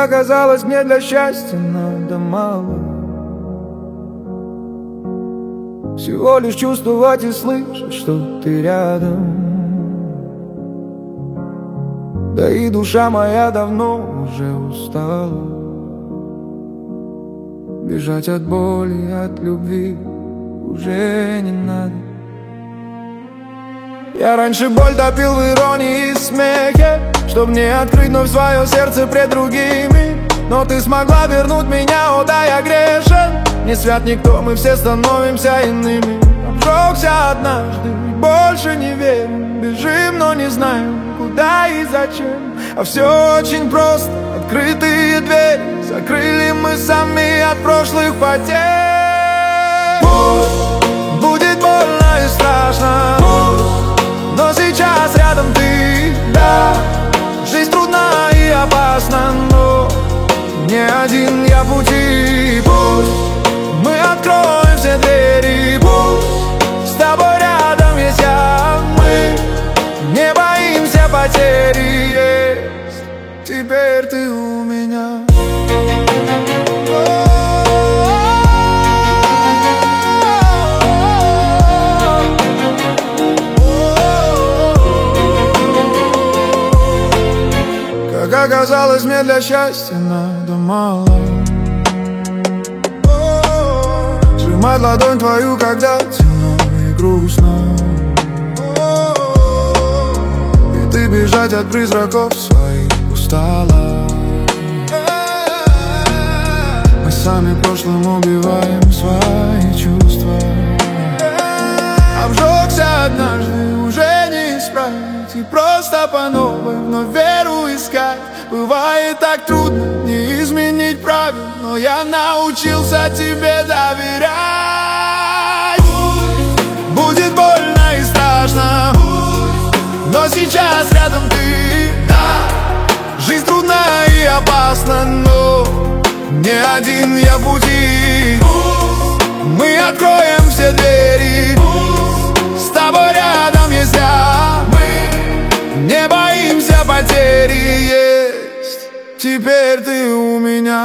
оказалось, мне для счастья надо мало. Всего лишь чувствовать и слышать, что ты рядом. Да и душа моя давно уже устала бежать от боли, от любви уже не надо. Я раньше боль топил в иронии и смехе, чтоб не открыть вновь свое сердце пред другими. Но ты смогла вернуть меня, о да, я грешен. Не свят никто, мы все становимся иными. Обжегся однажды, больше не верим. Бежим, но не знаем, куда и зачем. А все очень просто, открытые двери закрыли мы сами от прошлых потерь. Пусть будет больно и страшно, пусть, но сейчас рядом ты, да. Жизнь трудна и опасна, но не один я пути. Пусть мы откроем все двери, пусть с тобой рядом есть я. Мы не боимся потери, есть теперь ты у меня. Как оказалось, мне для счастья надо мало. Сжимать ладонь твою, когда темно и грустно, и ты бежать от призраков своих устала. Мы сами прошлым убиваем свои чувства. Обжегся однажды, уже не исправить, и просто по новой вновь веру искать. Бывает так трудно не изменить правил, но я научился тебе доверять. Пусть будет больно и страшно, пусть, но сейчас рядом ты, да. Жизнь трудна и опасна, но не один я пути. Пусть мы откроем все двери, пусть с тобой рядом есть я. Мы не боимся потери, есть теперь ты у меня.